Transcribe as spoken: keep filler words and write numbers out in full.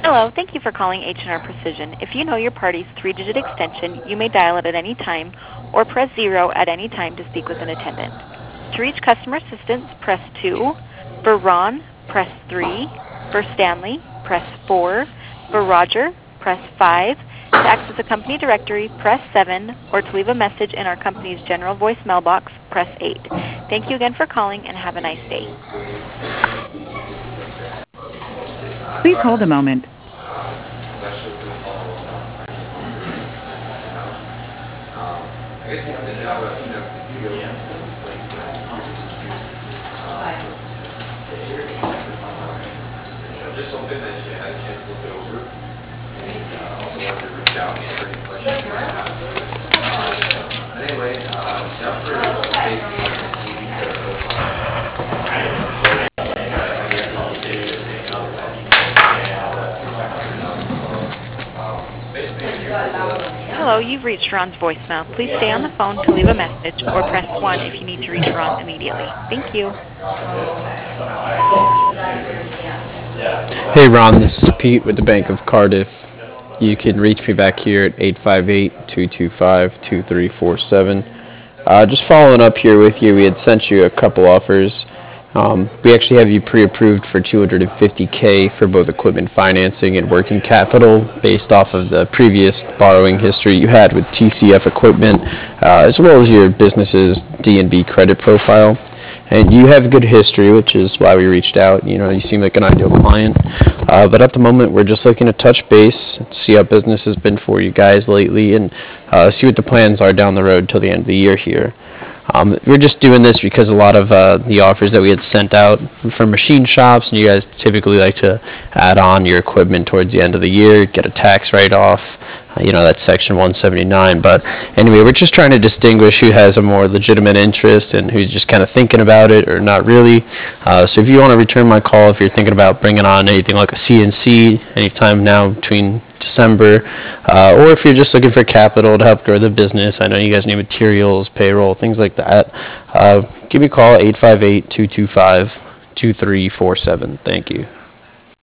Hello, thank you for calling H and R Precision. If you know your party's three-digit extension, you may dial it at any time or press zero at any time to speak with an attendant. To reach customer assistance, press two. For Ron, press three. For Stanley, press four. For Roger, press five. To access a company directory, press seven. Or to leave a message in our company's general voicemail box, press eight. Thank you again for calling and have a nice day. Please hold a moment. Just something that you had a chance to look it over. Uh, also wanted to reach out and answer any questions you might have. Uh, anyway, uh, just for Hello, you've reached Ron's voicemail. Please stay on the phone to leave a message or press one if you need to reach Ron immediately. Thank you. Hey Ron, this is Pete with the Bank of Cardiff. You can reach me back here at eight five eight, two two five, two three four seven. Uh, just following up here with you, we had sent you a couple offers. Um, we actually have you pre-approved for two hundred fifty thousand for both equipment financing and working capital based off of the previous borrowing history you had with T C F Equipment, uh, as well as your business's D N B credit profile. And you have good history, which is why we reached out. You know, you seem like an ideal client. Uh, but at the moment, we're just looking to touch base, see how business has been for you guys lately, and uh, see what the plans are down the road till the end of the year here. Um, we're just doing this because a lot of uh, the offers that we had sent out from machine shops, and you guys typically like to add on your equipment towards the end of the year, get a tax write-off, uh, you know, that's Section one seventy-nine. But anyway, we're just trying to distinguish who has a more legitimate interest and who's just kind of thinking about it or not really. Uh, so if you want to return my call, if you're thinking about bringing on anything like a C N C anytime now between December, uh, or if you're just looking for capital to help grow the business, I know you guys need materials, payroll, things like that, uh, give me a call at eight five eight, two two five, two three four seven. Thank you.